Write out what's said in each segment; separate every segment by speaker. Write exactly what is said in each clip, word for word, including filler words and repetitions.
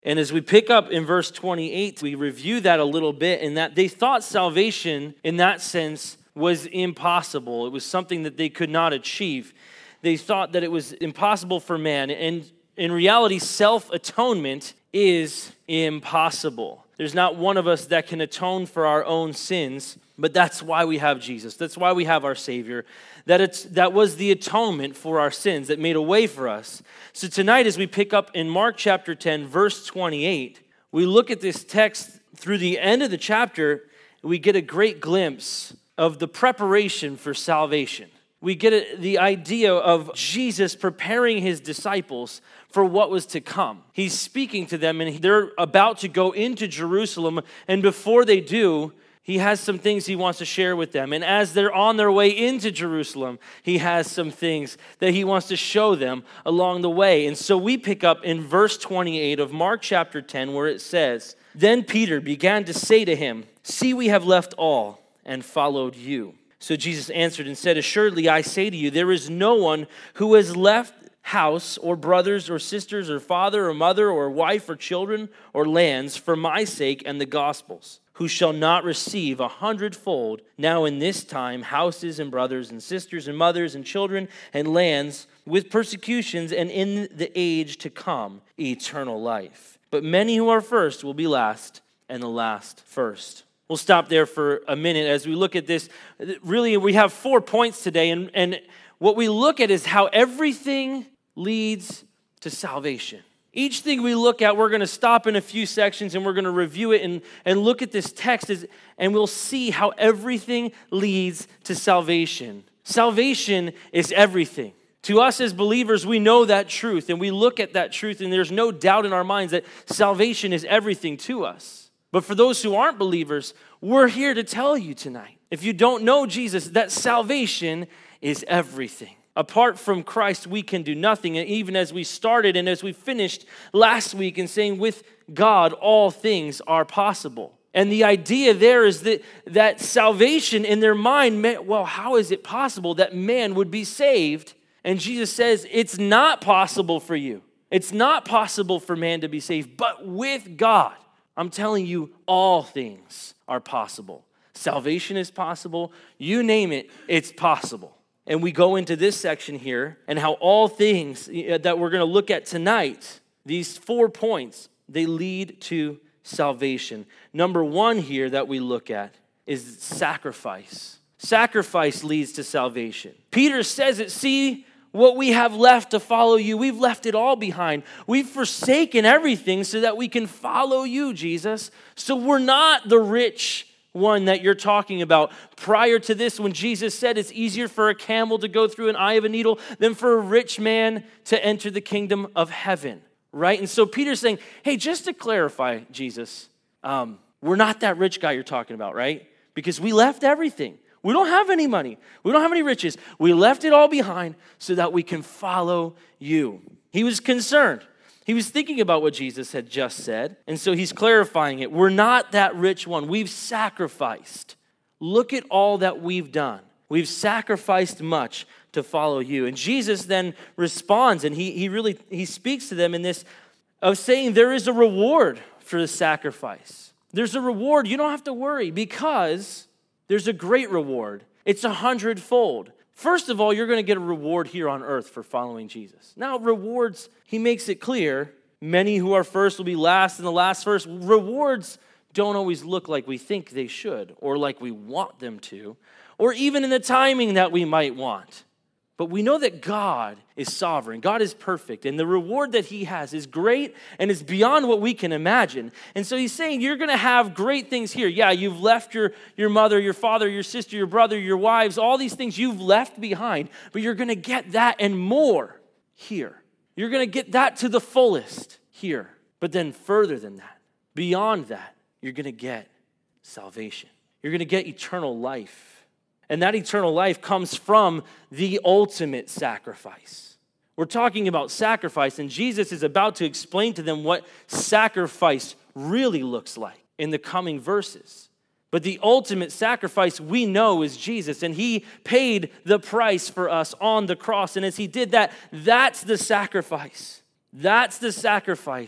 Speaker 1: And as we pick up in verse twenty-eight, we review that a little bit, in that they thought salvation in that sense was impossible. It was something that they could not achieve. They thought that it was impossible for man. And in reality, self-atonement is impossible. There's not one of us that can atone for our own sins, but that's why we have Jesus. That's why we have our Savior. That it's that was the atonement for our sins that made a way for us. So tonight, as we pick up in Mark chapter ten, verse twenty-eight, we look at this text through the end of the chapter, and we get a great glimpse of the preparation for salvation. We get a, the idea of Jesus preparing his disciples for what was to come. He's speaking to them, and they're about to go into Jerusalem, and before they do, he has some things he wants to share with them. And as they're on their way into Jerusalem, he has some things that he wants to show them along the way. And so we pick up in verse twenty-eight of Mark chapter ten, where it says, "Then Peter began to say to him, 'See, we have left all and followed you.' So Jesus answered and said, 'Assuredly, I say to you, there is no one who has left house or brothers or sisters or father or mother or wife or children or lands for my sake and the gospel's, who shall not receive a hundredfold now in this time houses and brothers and sisters and mothers and children and lands with persecutions, and in the age to come eternal life. But many who are first will be last, and the last first.'" We'll stop there for a minute as we look at this. Really, we have four points today, and, and what we look at is how everything leads to salvation. Each thing we look at, we're going to stop in a few sections and we're going to review it and, and look at this text, as, and we'll see how everything leads to salvation. Salvation is everything. To us as believers, we know that truth, and we look at that truth, and there's no doubt in our minds that salvation is everything to us. But for those who aren't believers, we're here to tell you tonight, if you don't know Jesus, that salvation is everything. Apart from Christ, we can do nothing. And even as we started and as we finished last week in saying, with God, all things are possible. And the idea there is that, that salvation in their mind meant, well, how is it possible that man would be saved? And Jesus says, it's not possible for you. It's not possible for man to be saved, but with God, I'm telling you, all things are possible. Salvation is possible. You name it, it's possible. And we go into this section here and how all things that we're going to look at tonight, these four points, they lead to salvation. Number one here that we look at is sacrifice. Sacrifice leads to salvation. Peter says it, "See what we have left to follow you. We've left it all behind. We've forsaken everything so that we can follow you, Jesus." So we're not the rich one that you're talking about. Prior to this, when Jesus said it's easier for a camel to go through an eye of a needle than for a rich man to enter the kingdom of heaven, right? And so Peter's saying, hey, just to clarify, Jesus, um, we're not that rich guy you're talking about, right? Because we left everything. We don't have any money. We don't have any riches. We left it all behind so that we can follow you. He was concerned. He was thinking about what Jesus had just said, and so he's clarifying it. We're not that rich one. We've sacrificed. Look at all that we've done. We've sacrificed much to follow you. And Jesus then responds, and he, he really he speaks to them in this of saying there is a reward for the sacrifice. There's a reward. You don't have to worry, because there's a great reward. It's a hundredfold. First of all, you're going to get a reward here on earth for following Jesus. Now, rewards, he makes it clear, many who are first will be last and the last first. Rewards don't always look like we think they should, or like we want them to, or even in the timing that we might want. But we know that God is sovereign. God is perfect. And the reward that he has is great and is beyond what we can imagine. And so he's saying you're going to have great things here. Yeah, you've left your, your mother, your father, your sister, your brother, your wives, all these things you've left behind. But you're going to get that and more here. You're going to get that to the fullest here. But then further than that, beyond that, you're going to get salvation. You're going to get eternal life. And that eternal life comes from the ultimate sacrifice. We're talking about sacrifice, and Jesus is about to explain to them what sacrifice really looks like in the coming verses. But the ultimate sacrifice we know is Jesus, and he paid the price for us on the cross. And as he did that, that's the sacrifice. That's the sacrifice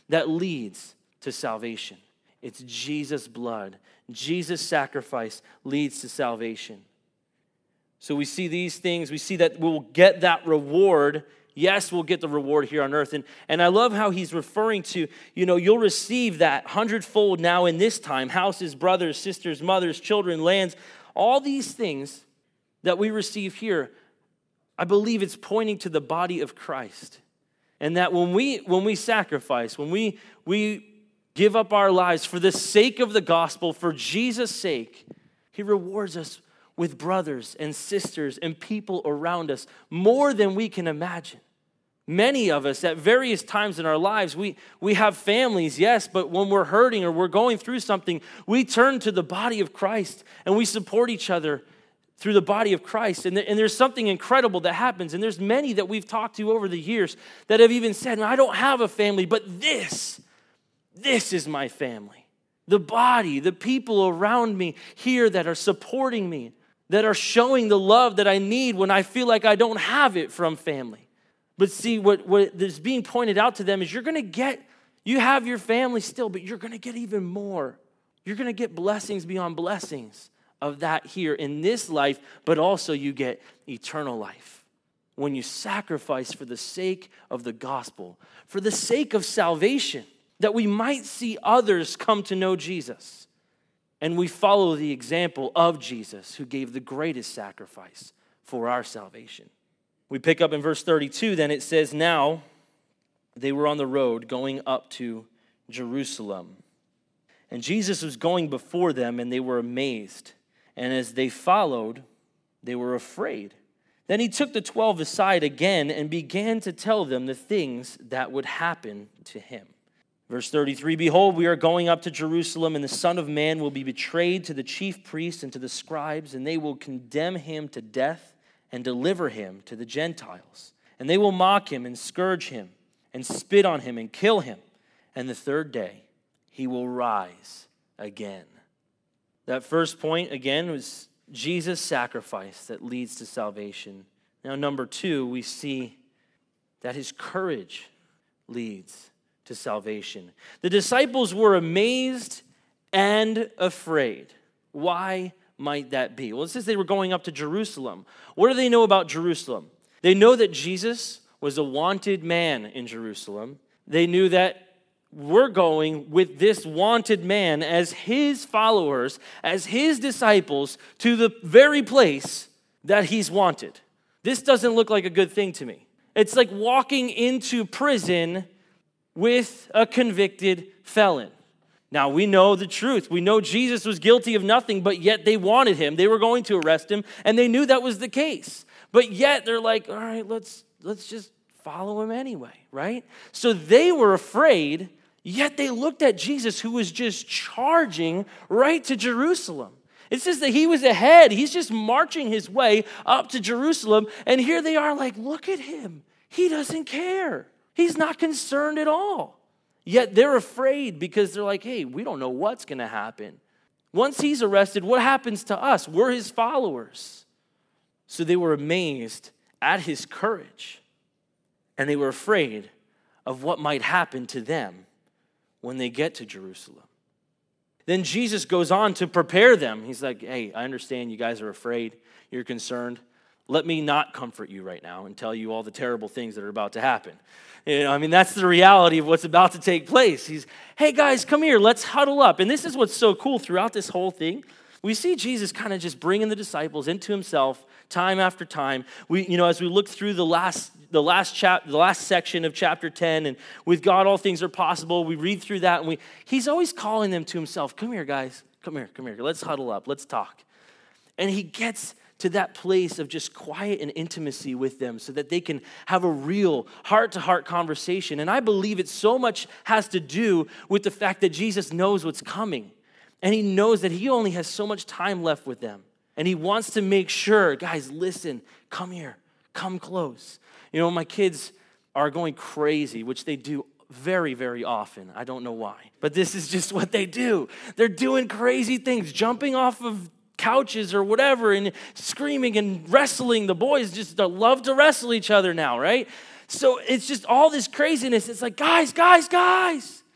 Speaker 1: that leads to salvation. It's Jesus' blood. Jesus' sacrifice leads to salvation. So we see these things. We see that we'll get that reward. Yes, we'll get the reward here on earth. And, and I love how he's referring to, you know, you'll receive that hundredfold now in this time. Houses, brothers, sisters, mothers, children, lands. All these things that we receive here, I believe it's pointing to the body of Christ. And that when we when we sacrifice, when we we give up our lives for the sake of the gospel, for Jesus' sake, he rewards us with brothers and sisters and people around us more than we can imagine. Many of us at various times in our lives, we, we have families, yes, but when we're hurting or we're going through something, we turn to the body of Christ and we support each other through the body of Christ. And, and there's something incredible that happens. And there's many that we've talked to over the years that have even said, I don't have a family, but this, this is my family. The body, the people around me here that are supporting me, that are showing the love that I need when I feel like I don't have it from family. But see, what, what is being pointed out to them is you're going to get, you have your family still, but you're going to get even more. You're going to get blessings beyond blessings of that here in this life, but also you get eternal life. When you sacrifice for the sake of the gospel, for the sake of salvation, that we might see others come to know Jesus. And we follow the example of Jesus, who gave the greatest sacrifice for our salvation. We pick up in verse thirty-two, then it says, now they were on the road going up to Jerusalem. And Jesus was going before them, and they were amazed. And as they followed, they were afraid. Then he took the twelve aside again and began to tell them the things that would happen to him. Verse thirty-three, behold, we are going up to Jerusalem, and the Son of Man will be betrayed to the chief priests and to the scribes, and they will condemn him to death and deliver him to the Gentiles. And they will mock him and scourge him and spit on him and kill him. And the third day he will rise again. That first point, again, was Jesus' sacrifice that leads to salvation. Now, number two, we see that his courage leads to salvation. The disciples were amazed and afraid. Why might that be? Well, it says they were going up to Jerusalem. What do they know about Jerusalem? They know that Jesus was a wanted man in Jerusalem. They knew that we're going with this wanted man as his followers, as his disciples, to the very place that he's wanted. This doesn't look like a good thing to me. It's like walking into prison with a convicted felon. Now, we know the truth. We know Jesus was guilty of nothing, but yet they wanted him. They were going to arrest him, and they knew that was the case. But yet they're like, all right, let's let's just follow him anyway, right? So they were afraid, yet they looked at Jesus, who was just charging right to Jerusalem. It says that he was ahead. He's just marching his way up to Jerusalem, and here they are like, look at him. He doesn't care. He's not concerned at all. Yet they're afraid because they're like, hey, we don't know what's going to happen. Once he's arrested, what happens to us? We're his followers. So they were amazed at his courage, and they were afraid of what might happen to them when they get to Jerusalem. Then Jesus goes on to prepare them. He's like, hey, I understand you guys are afraid. You're concerned. Let me not comfort you right now and tell you all the terrible things that are about to happen. You know, I mean, that's the reality of what's about to take place. He's, hey guys, come here, let's huddle up. And this is what's so cool throughout this whole thing. We see Jesus kind of just bringing the disciples into himself time after time. We, you know, as we look through the last, the last chap, the last section of chapter ten, and with God all things are possible. We read through that, and we, he's always calling them to himself. Come here, guys. Come here. Come here. Let's huddle up. Let's talk. And he gets to that place of just quiet and intimacy with them so that they can have a real heart-to-heart conversation. And I believe it so much has to do with the fact that Jesus knows what's coming. And he knows that he only has so much time left with them. And he wants to make sure, guys, listen, come here, come close. You know, my kids are going crazy, which they do very, very often. I don't know why. But this is just what they do. They're doing crazy things, jumping off of couches or whatever and screaming and wrestling. The boys just love to wrestle each other now, right? So it's just all this craziness. It's like, guys, guys, guys,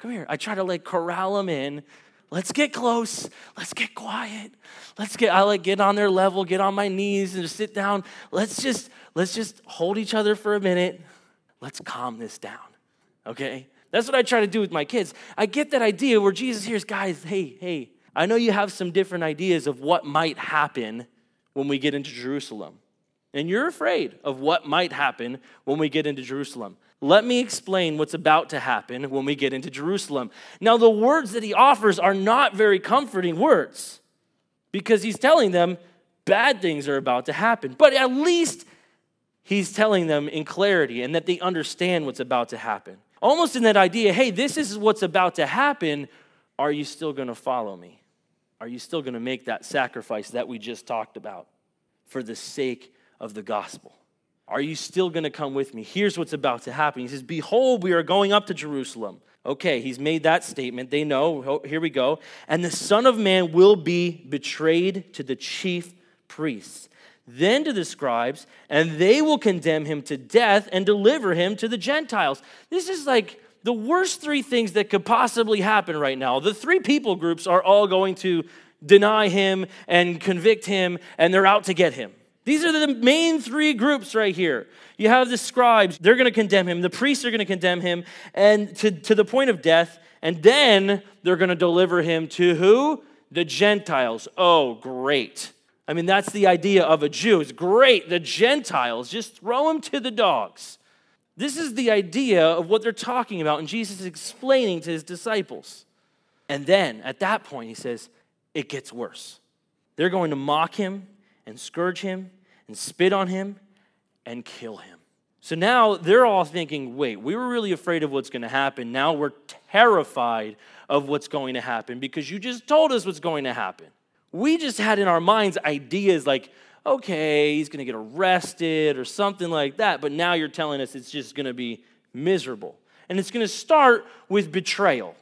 Speaker 1: come here. I try to like corral them in. Let's get close. Let's get quiet. Let's get, I like get on their level, get on my knees and just sit down. Let's just, let's just hold each other for a minute. Let's calm this down, okay? That's what I try to do with my kids. I get that idea where Jesus hears, guys, hey, hey, I know you have some different ideas of what might happen when we get into Jerusalem. And you're afraid of what might happen when we get into Jerusalem. Let me explain what's about to happen when we get into Jerusalem. Now, the words that he offers are not very comforting words because he's telling them bad things are about to happen. But at least he's telling them in clarity and that they understand what's about to happen. Almost in that idea, hey, this is what's about to happen. Are you still going to follow me? Are you still going to make that sacrifice that we just talked about for the sake of the gospel? Are you still going to come with me? Here's what's about to happen. He says, behold, we are going up to Jerusalem. Okay, he's made that statement. They know. Here we go. And the Son of Man will be betrayed to the chief priests, then to the scribes, and they will condemn him to death and deliver him to the Gentiles. This is like the worst three things that could possibly happen right now. The three people groups are all going to deny him and convict him, and they're out to get him. These are the main three groups right here. You have the scribes, they're going to condemn him. The priests are going to condemn him and to, to the point of death. And then they're going to deliver him to who? The Gentiles. Oh, great. I mean, that's the idea of a Jew. It's great. The Gentiles, just throw them to the dogs. This is the idea of what they're talking about. And Jesus is explaining to his disciples. And then at that point, he says, it gets worse. They're going to mock him and scourge him and spit on him and kill him. So now they're all thinking, wait, we were really afraid of what's going to happen. Now we're terrified of what's going to happen because you just told us what's going to happen. We just had in our minds ideas like, okay, he's going to get arrested or something like that. But now you're telling us it's just going to be miserable. And it's going to start with betrayal.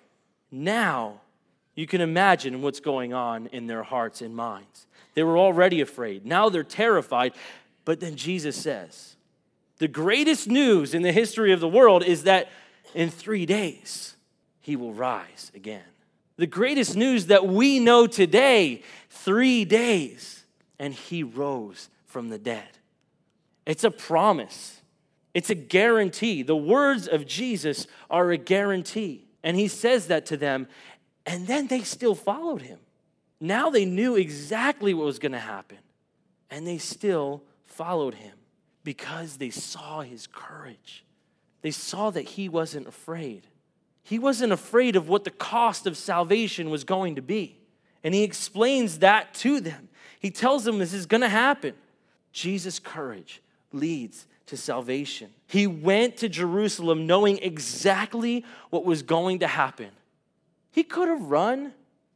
Speaker 1: Now you can imagine what's going on in their hearts and minds. They were already afraid. Now they're terrified. But then Jesus says, the greatest news in the history of the world is that in three days, he will rise again. The greatest news that we know today, three days, and he rose from the dead. It's a promise. It's a guarantee. The words of Jesus are a guarantee. And he says that to them, and then they still followed him. Now they knew exactly what was going to happen, and they still followed him because they saw his courage. They saw that he wasn't afraid. He wasn't afraid of what the cost of salvation was going to be, and he explains that to them. He tells them this is going to happen. Jesus' courage leads to salvation. He went to Jerusalem knowing exactly what was going to happen. He could have run.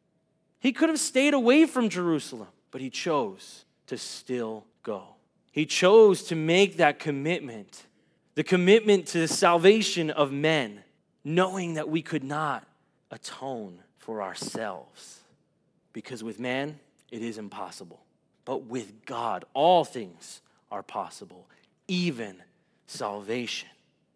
Speaker 1: He could have stayed away from Jerusalem, but he chose to still go. He chose to make that commitment, the commitment to the salvation of men, knowing that we could not atone for ourselves. Because with man, it is impossible. But with God, all things are possible, even salvation.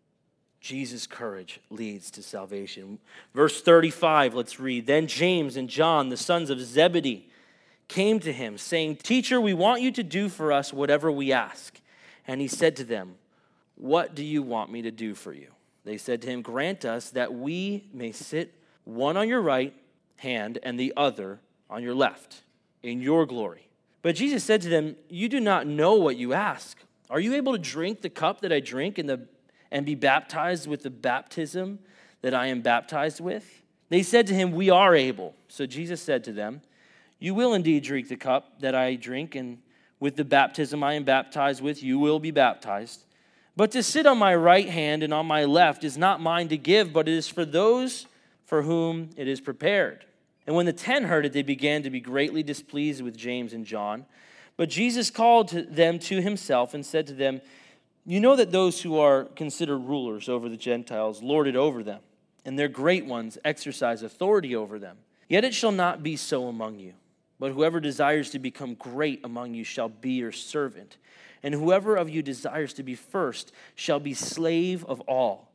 Speaker 1: Jesus' courage leads to salvation. Verse thirty-five, let's read. Then James and John, the sons of Zebedee, came to him, saying, Teacher, we want you to do for us whatever we ask. And he said to them, What do you want me to do for you? They said to him, Grant us that we may sit one on your right hand and the other on your left, in your glory. But Jesus said to them, You do not know what you ask. Are you able to drink the cup that I drink and the and be baptized with the baptism that I am baptized with? They said to him, We are able. So Jesus said to them, You will indeed drink the cup that I drink, and with the baptism I am baptized with, you will be baptized. But to sit on my right hand and on my left is not mine to give, but it is for those for whom it is prepared. And when the ten heard it, they began to be greatly displeased with James and John. But Jesus called to them to himself and said to them, You know that those who are considered rulers over the Gentiles lord it over them, and their great ones exercise authority over them. Yet it shall not be so among you. But whoever desires to become great among you shall be your servant. And whoever of you desires to be first shall be slave of all.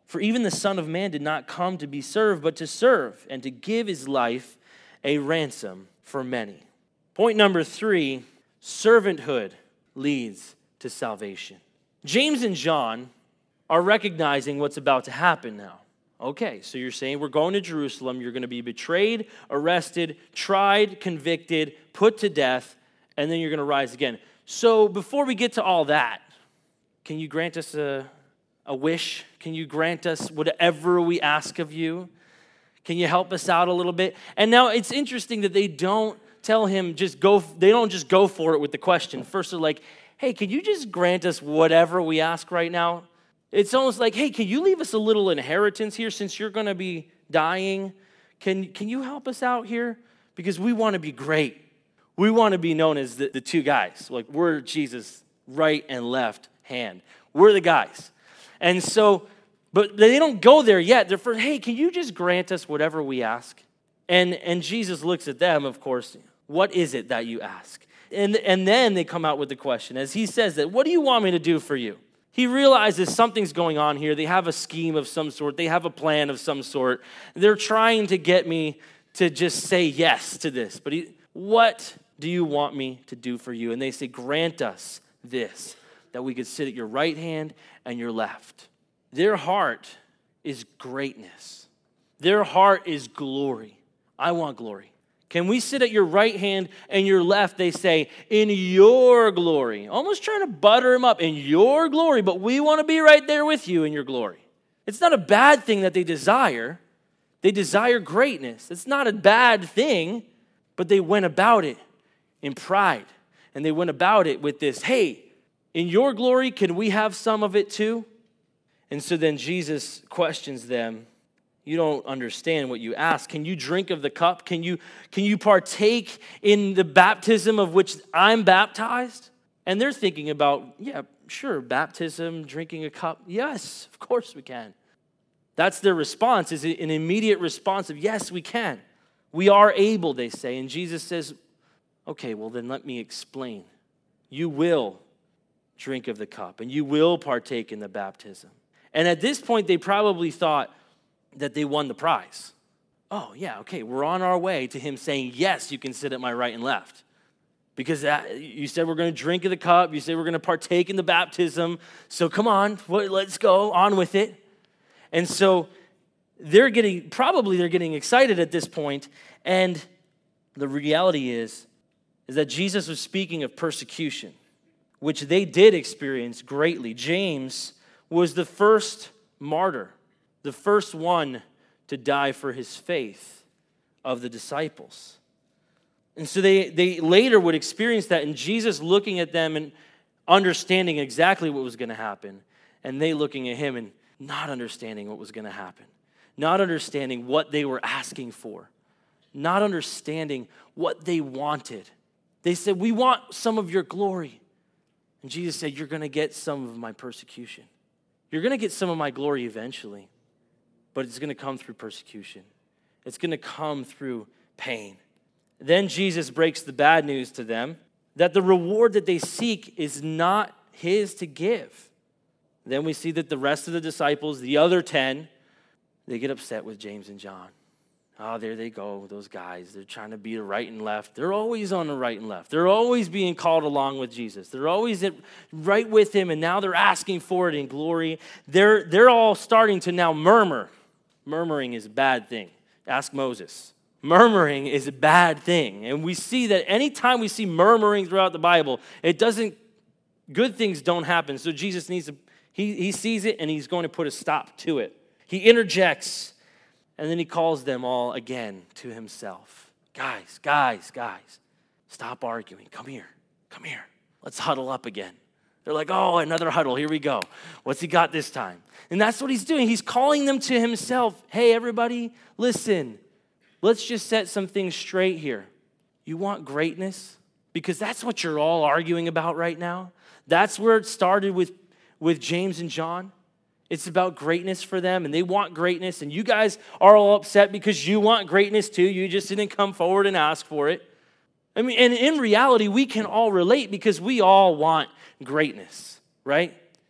Speaker 1: For even the Son of Man did not come to be served, but to serve, and to give his life a ransom for many. Point number three, servanthood leads to salvation. James and John are recognizing what's about to happen now. Okay, so you're saying we're going to Jerusalem, you're going to be betrayed, arrested, tried, convicted, put to death, and then you're going to rise again. So before we get to all that, can you grant us a, a wish? Can you grant us whatever we ask of you? Can you help us out a little bit? And now it's interesting that they don't tell him just go, they don't just go for it with the question. First they're like, hey, can you just grant us whatever we ask right now? It's almost like, hey, can you leave us a little inheritance here since you're going to be dying? Can, can you help us out here? Because we want to be great. We want to be known as the, the two guys. Like, we're Jesus' right and left hand. We're the guys. And so, but they don't go there yet. They're first, hey, can you just grant us whatever we ask? And, and Jesus looks at them, of course. What is it that you ask? And, and then they come out with the question. As he says that, what do you want me to do for you? He realizes something's going on here. They have a scheme of some sort. They have a plan of some sort. They're trying to get me to just say yes to this. But he, what do you want me to do for you? And they say, grant us this, that we could sit at your right hand and your left. Their heart is greatness. Their heart is glory. I want glory. Can we sit at your right hand and your left? They say, in your glory. Almost trying to butter him up. In your glory, but we want to be right there with you in your glory. It's not a bad thing that they desire. They desire greatness. It's not a bad thing, but they went about it in pride. And they went about it with this, hey, in your glory, can we have some of it too? And so then Jesus questions them. You don't understand what you ask. Can you drink of the cup? Can you, can you partake in the baptism of which I'm baptized? And they're thinking about, yeah, sure, baptism, drinking a cup. Yes, of course we can. That's their response, is an immediate response of, yes, we can. We are able, they say. And Jesus says, okay, well then let me explain. You will drink of the cup, and you will partake in the baptism. And at this point, they probably thought that they won the prize. Oh, yeah, okay, we're on our way to him saying, yes, you can sit at my right and left. Because that, you said we're going to drink of the cup, you said we're going to partake in the baptism, so come on, let's go on with it. And so they're getting, probably they're getting excited at this point, and the reality is, is that Jesus was speaking of persecution, which they did experience greatly. James was the first martyr, the first one to die for his faith of the disciples. And so they, they later would experience that, and Jesus looking at them and understanding exactly what was going to happen, and they looking at him and not understanding what was going to happen, not understanding what they were asking for, not understanding what they wanted. They said, we want some of your glory. And Jesus said, you're going to get some of my persecution. You're going to get some of my glory eventually, but it's going to come through persecution. It's going to come through pain. Then Jesus breaks the bad news to them that the reward that they seek is not his to give. Then we see that the rest of the disciples, the other ten, they get upset with James and John. Oh, there they go, those guys. They're trying to be the right and left. They're always on the right and left. They're always being called along with Jesus. They're always at, right with him, and now they're asking for it in glory. They're, they're all starting to now murmur. Murmuring is a bad thing. Ask Moses. Murmuring is a bad thing. And we see that anytime we see murmuring throughout the Bible, it doesn't, good things don't happen. So Jesus needs to, he, he sees it, and he's going to put a stop to it. He interjects. And then he calls them all again to himself. Guys, guys, guys, stop arguing. Come here, come here. Let's huddle up again. They're like, oh, another huddle. Here we go. What's he got this time? And that's what he's doing. He's calling them to himself. Hey, everybody, listen. Let's just set some things straight here. You want greatness? Because that's what you're all arguing about right now. That's where it started with, with James and John. It's about greatness for them, and they want greatness, and you guys are all upset because you want greatness too. You just didn't come forward and ask for it. I mean, and in reality, we can all relate because we all want greatness, right?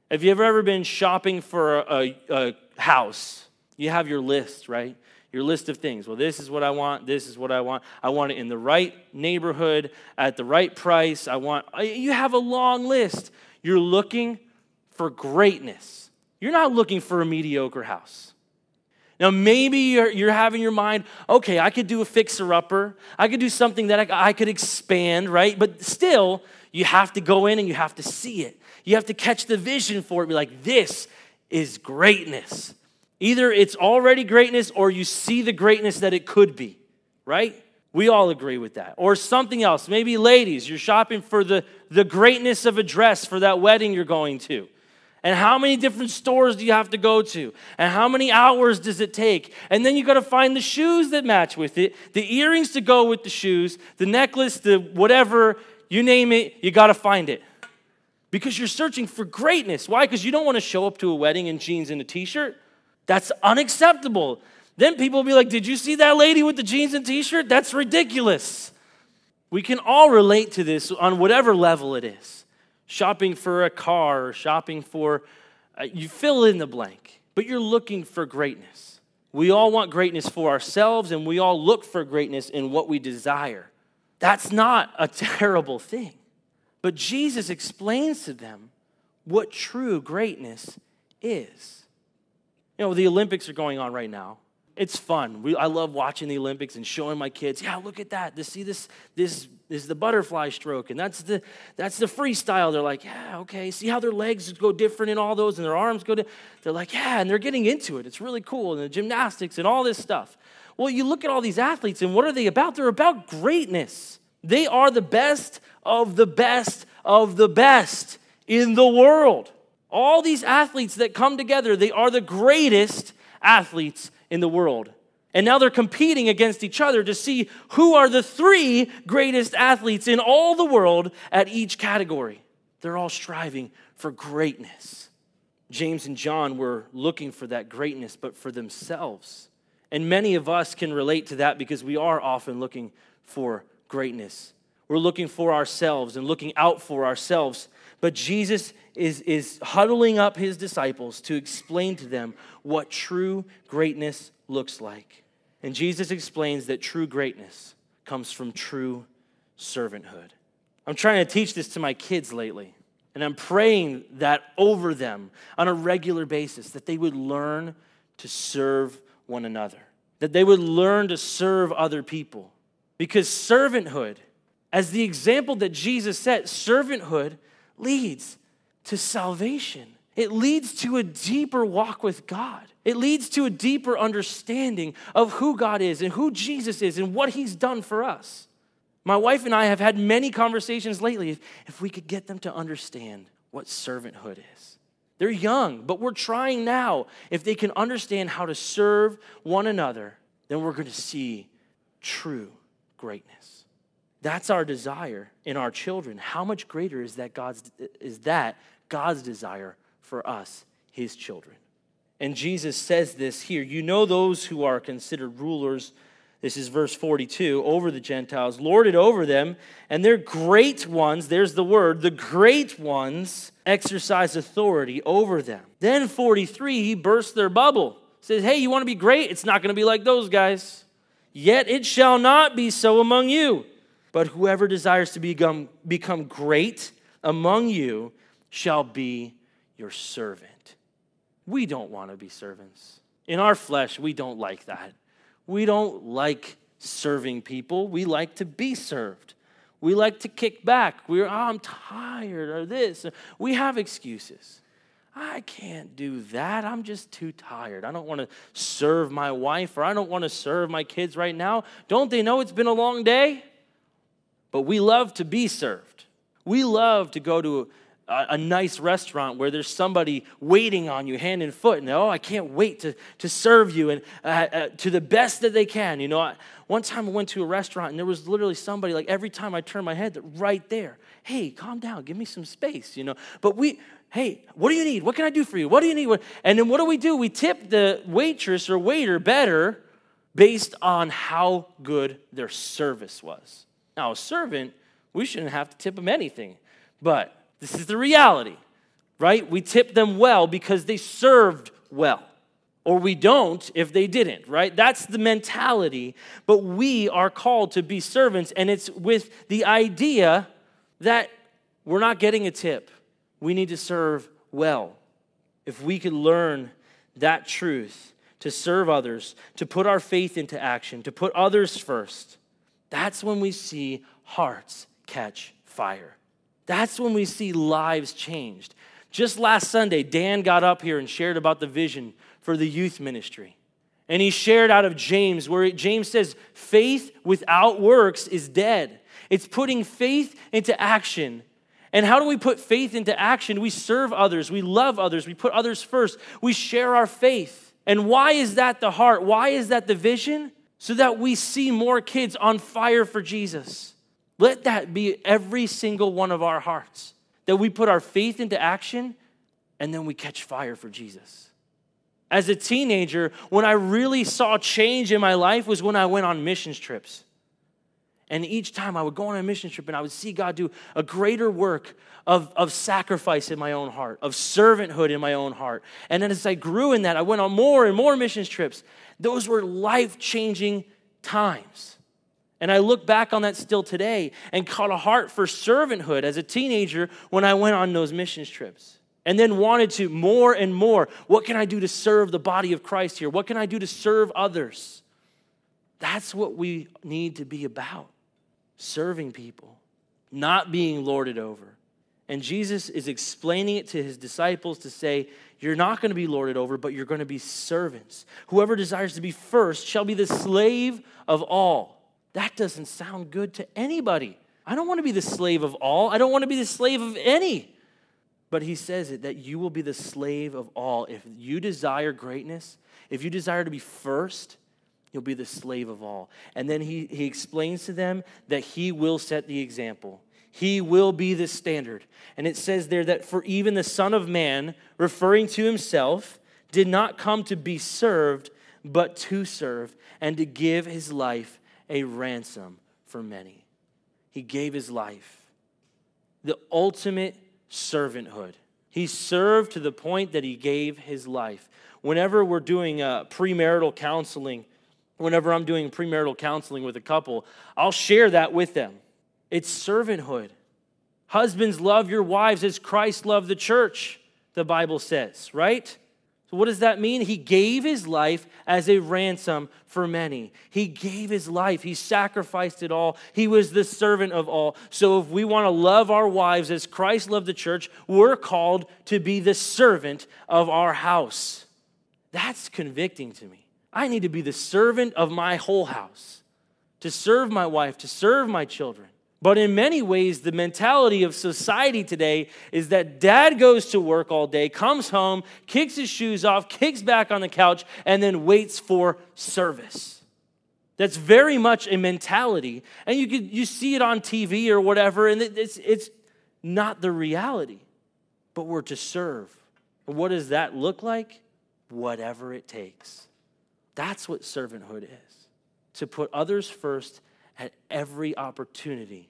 Speaker 1: Have you ever ever been shopping for a, a, a house? You have your list, right? Your list of things. Well, this is what I want. This is what I want. I want it in the right neighborhood, at the right price. I want, you have a long list. You're looking for greatness. You're not looking for a mediocre house. Now, maybe you're, you're having your mind, okay, I could do a fixer-upper. I could do something that I, I could expand, right? But still, you have to go in and you have to see it. You have to catch the vision for it. Be like, this is greatness. Either it's already greatness or you see the greatness that it could be, right? We all agree with that. Or something else. Maybe ladies, you're shopping for the, the greatness of a dress for that wedding you're going to. And how many different stores do you have to go to? And how many hours does it take? And then you got to find the shoes that match with it, the earrings to go with the shoes, the necklace, the whatever, you name it, you got to find it. Because you're searching for greatness. Why? Because you don't want to show up to a wedding in jeans and a t-shirt. That's unacceptable. Then people will be like, did you see that lady with the jeans and t-shirt? That's ridiculous. We can all relate to this on whatever level it is. Shopping for a car, or shopping for, uh, you fill in the blank. But you're looking for greatness. We all want greatness for ourselves, and we all look for greatness in what we desire. That's not a terrible thing. But Jesus explains to them what true greatness is. You know, the Olympics are going on right now. It's fun. We, I love watching the Olympics and showing my kids, yeah, look at that. This, see this, this, this is the butterfly stroke, and that's the that's the freestyle. They're like, yeah, okay. See how their legs go different in all those, and their arms go. Di-? They're like, yeah, and they're getting into it. It's really cool, and the gymnastics and all this stuff. Well, you look at all these athletes, and what are they about? They're about greatness. They are the best of the best of the best in the world. All these athletes that come together, they are the greatest athletes in the world. And now they're competing against each other to see who are the three greatest athletes in all the world at each category. They're all striving for greatness. James and John were looking for that greatness, but for themselves. And many of us can relate to that because we are often looking for greatness. We're looking for ourselves and looking out for ourselves. But Jesus is, is huddling up his disciples to explain to them what true greatness looks like. And Jesus explains that true greatness comes from true servanthood. I'm trying to teach this to my kids lately. And I'm praying that over them on a regular basis, that they would learn to serve one another. That they would learn to serve other people. Because servanthood, as the example that Jesus set, servanthood leads to salvation. It leads to a deeper walk with God. It leads to a deeper understanding of who God is and who Jesus is and what he's done for us. My wife and I have had many conversations lately if, if we could get them to understand what servanthood is. They're young, but we're trying now. If they can understand how to serve one another, then we're going to see true greatness. That's our desire in our children. How much greater is that God's is that God's desire for us, his children? And Jesus says this here. You know those who are considered rulers, this is verse forty-two, over the Gentiles, lord it over them, and their great ones, there's the word, the great ones exercise authority over them. Then forty-three, he bursts their bubble. Says, hey, you want to be great? It's not going to be like those guys. Yet it shall not be so among you. But whoever desires to become, become great among you shall be your servant. We don't want to be servants. In our flesh, we don't like that. We don't like serving people. We like to be served. We like to kick back. We're, oh, I'm tired, or this. We have excuses. I can't do that. I'm just too tired. I don't want to serve my wife, or I don't want to serve my kids right now. Don't they know it's been a long day? But we love to be served. We love to go to a, a nice restaurant where there's somebody waiting on you hand and foot. And, oh, I can't wait to, to serve you and uh, uh, to the best that they can. You know, I, one time I went to a restaurant and there was literally somebody, like every time I turned my head, right there. Hey, calm down. Give me some space, you know. But we, hey, what do you need? What can I do for you? What do you need? And then what do we do? We tip the waitress or waiter better based on how good their service was. Now, a servant, we shouldn't have to tip them anything, but this is the reality. right? We tip them well because they served well. Or we don't if they didn't, right? That's the mentality. But we are called to be servants, and it's with the idea that we're not getting a tip. We need to serve well. If we could learn that truth, to serve others, to put our faith into action, to put others first, that's when we see hearts catch fire. That's when we see lives changed. Just last Sunday, Dan got up here and shared about the vision for the youth ministry. And he shared out of James, where James says, faith without works is dead. It's putting faith into action. And how do we put faith into action? We serve others, we love others, we put others first, we share our faith. And why is that the heart? Why is that the vision? So that we see more kids on fire for Jesus. Let that be every single one of our hearts. That we put our faith into action and then we catch fire for Jesus. As a teenager, when I really saw change in my life was when I went on missions trips. And each time I would go on a mission trip and I would see God do a greater work of, of sacrifice in my own heart, of servanthood in my own heart. And then as I grew in that, I went on more and more missions trips. Those were life-changing times. And I look back on that still today and caught a heart for servanthood as a teenager when I went on those missions trips. And then wanted to more and more. What can I do to serve the body of Christ here? What can I do to serve others? That's what we need to be about. Serving people, not being lorded over. And Jesus is explaining it to his disciples to say, you're not going to be lorded over, but you're going to be servants. Whoever desires to be first shall be the slave of all. That doesn't sound good to anybody. I don't want to be the slave of all. I don't want to be the slave of any. But he says it, that you will be the slave of all. If you desire greatness, if you desire to be first, you'll be the slave of all. And then he, he explains to them that he will set the example. He will be the standard. And it says there that for even the Son of Man, referring to himself, did not come to be served, but to serve, and to give his life a ransom for many. He gave his life. The ultimate servanthood. He served to the point that he gave his life. Whenever we're doing uh, premarital counseling, whenever I'm doing premarital counseling with a couple, I'll share that with them. It's servanthood. Husbands, love your wives as Christ loved the church, the Bible says, right? So what does that mean? He gave his life as a ransom for many. He gave his life. He sacrificed it all. He was the servant of all. So if we want to love our wives as Christ loved the church, we're called to be the servant of our house. That's convicting to me. I need to be the servant of my whole house, to serve my wife, to serve my children. But in many ways, the mentality of society today is that dad goes to work all day, comes home, kicks his shoes off, kicks back on the couch, and then waits for service. That's very much a mentality. And you could you see it on T V or whatever, and it's, it's not the reality. But we're to serve. And what does that look like? Whatever it takes. That's what servanthood is. To put others first at every opportunity.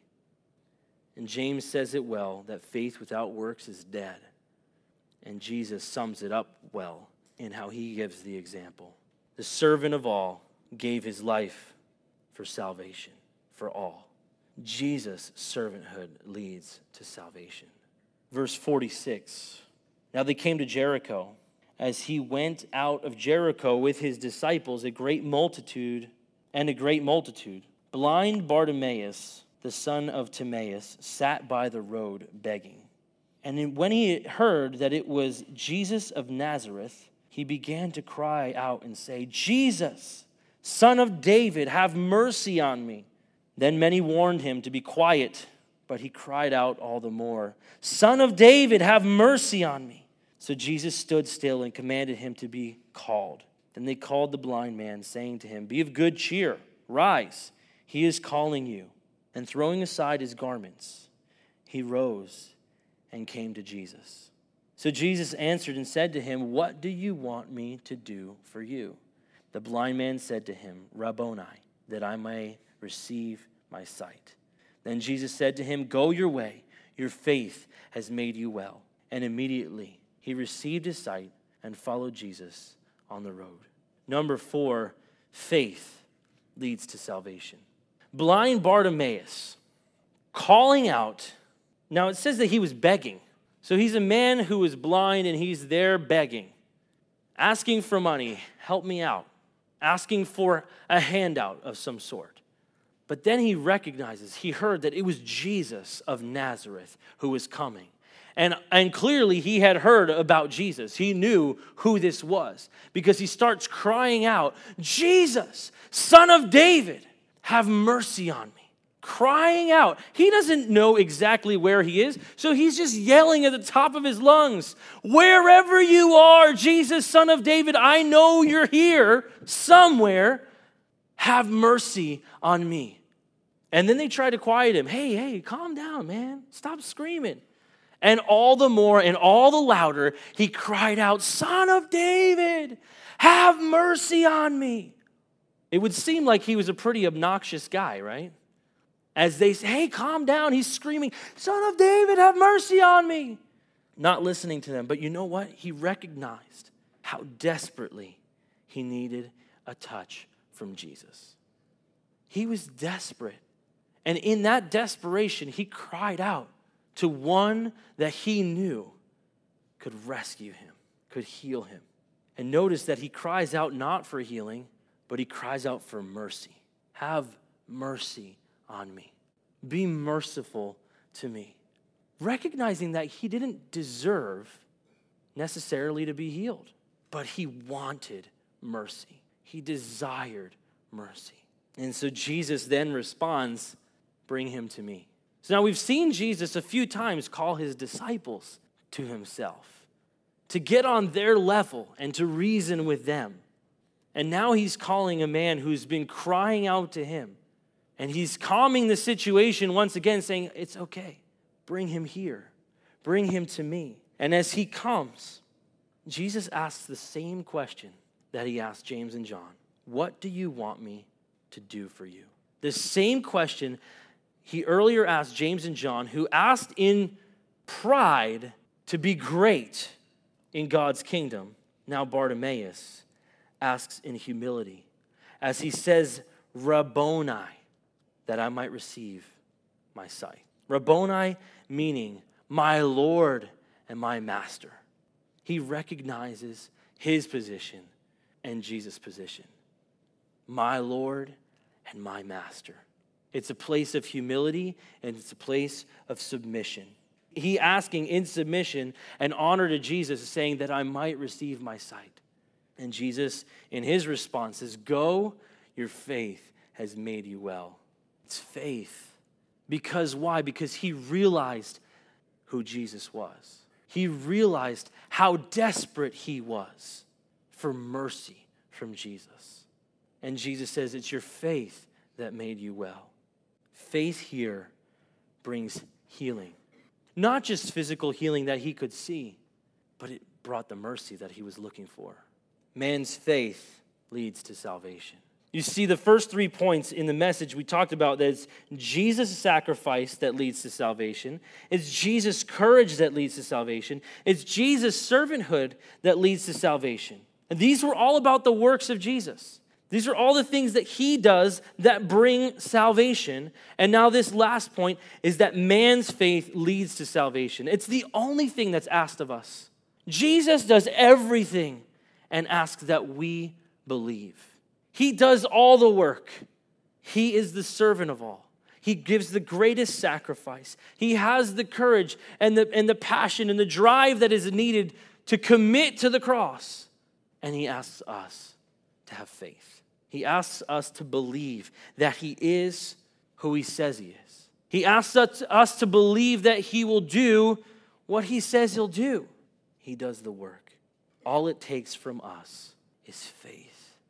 Speaker 1: And James says it well, that faith without works is dead. And Jesus sums it up well in how he gives the example. The servant of all gave his life for salvation, for all. Jesus' servanthood leads to salvation. Verse forty-six, now they came to Jericho. As he went out of Jericho with his disciples, a great multitude and a great multitude. Blind Bartimaeus, the son of Timaeus, sat by the road begging. And when he heard that it was Jesus of Nazareth, he began to cry out and say, Jesus, Son of David, have mercy on me. Then many warned him to be quiet, but he cried out all the more, Son of David, have mercy on me. So Jesus stood still and commanded him to be called. Then they called the blind man, saying to him, Be of good cheer, rise, he is calling you. And throwing aside his garments, he rose and came to Jesus. So Jesus answered and said to him, What do you want me to do for you? The blind man said to him, Rabboni, that I may receive my sight. Then Jesus said to him, Go your way, your faith has made you well. And immediately he received his sight and followed Jesus on the road. Number four, faith leads to salvation. Blind Bartimaeus calling out. Now it says that he was begging. So he's a man who is blind and he's there begging, asking for money, help me out, asking for a handout of some sort. But then he recognizes, he heard that it was Jesus of Nazareth who was coming. And, and clearly he had heard about Jesus. He knew who this was because he starts crying out, Jesus, Son of David, have mercy on me. Crying out. He doesn't know exactly where he is, so he's just yelling at the top of his lungs, wherever you are, Jesus, Son of David, I know you're here somewhere. Have mercy on me. And then they try to quiet him. Hey, hey, calm down, man. Stop screaming. And all the more and all the louder, he cried out, Son of David, have mercy on me. It would seem like he was a pretty obnoxious guy, right? As they say, hey, calm down, he's screaming, Son of David, have mercy on me. Not listening to them, but you know what? He recognized how desperately he needed a touch from Jesus. He was desperate. And in that desperation, he cried out to one that he knew could rescue him, could heal him. And notice that he cries out not for healing, but he cries out for mercy. Have mercy on me. Be merciful to me. Recognizing that he didn't deserve necessarily to be healed, but he wanted mercy. He desired mercy. And so Jesus then responds, bring him to me. So now we've seen Jesus a few times call his disciples to himself, to get on their level and to reason with them. And now he's calling a man who's been crying out to him. And he's calming the situation once again, saying, it's okay. Bring him here. Bring him to me. And as he comes, Jesus asks the same question that he asked James and John. What do you want me to do for you? The same question he earlier asked James and John, who asked in pride to be great in God's kingdom. Now Bartimaeus asks in humility, as he says, Rabboni, that I might receive my sight. Rabboni meaning my Lord and my Master. He recognizes his position and Jesus' position. My Lord and my Master. It's a place of humility and it's a place of submission. He asking in submission and honor to Jesus is saying that I might receive my sight. And Jesus, in his response, says, go, your faith has made you well. It's faith. Because why? Because he realized who Jesus was. He realized how desperate he was for mercy from Jesus. And Jesus says, it's your faith that made you well. Faith here brings healing. Not just physical healing that he could see, but it brought the mercy that he was looking for. Man's faith leads to salvation. You see, the first three points in the message we talked about, that it's Jesus' sacrifice that leads to salvation. It's Jesus' courage that leads to salvation. It's Jesus' servanthood that leads to salvation. And these were all about the works of Jesus. These are all the things that he does that bring salvation. And now this last point is that man's faith leads to salvation. It's the only thing that's asked of us. Jesus does everything and asks that we believe. He does all the work. He is the servant of all. He gives the greatest sacrifice. He has the courage and the, and the passion and the drive that is needed to commit to the cross. And he asks us to have faith. He asks us to believe that he is who he says he is. He asks us to believe that he will do what he says he'll do. He does the work. All it takes from us is faith.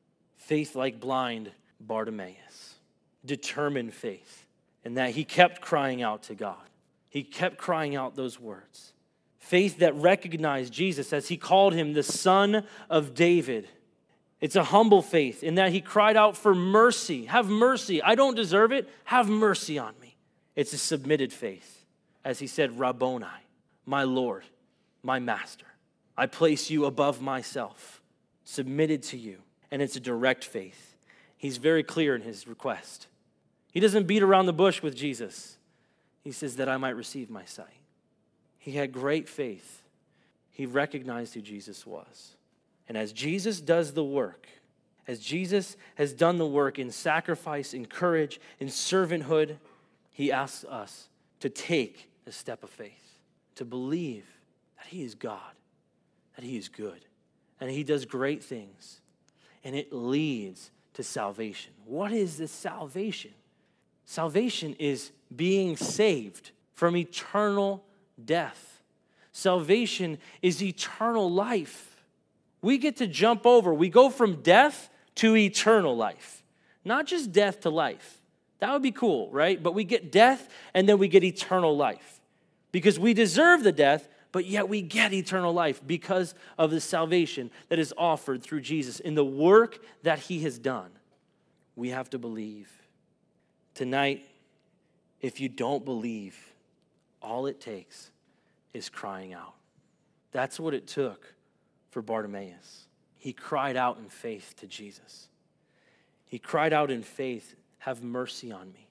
Speaker 1: Faith like blind Bartimaeus. Determined faith. And that he kept crying out to God. He kept crying out those words. Faith that recognized Jesus as he called him the Son of David. It's a humble faith in that he cried out for mercy. Have mercy. I don't deserve it. Have mercy on me. It's a submitted faith. As he said, Rabboni, my Lord, my master. I place you above myself, submitted to you. And it's a direct faith. He's very clear in his request. He doesn't beat around the bush with Jesus. He says that I might receive my sight. He had great faith. He recognized who Jesus was. And as Jesus does the work, as Jesus has done the work in sacrifice, in courage, in servanthood, he asks us to take a step of faith, to believe that he is God, that he is good, and he does great things, and it leads to salvation. What is this salvation? Salvation is being saved from eternal death. Salvation is eternal life. We get to jump over. We go from death to eternal life. Not just death to life. That would be cool, right? But we get death and then we get eternal life. Because we deserve the death, but yet we get eternal life because of the salvation that is offered through Jesus in the work that he has done. We have to believe. Tonight, if you don't believe, all it takes is crying out. That's what it took for Bartimaeus. He cried out in faith to Jesus. He cried out in faith, have mercy on me.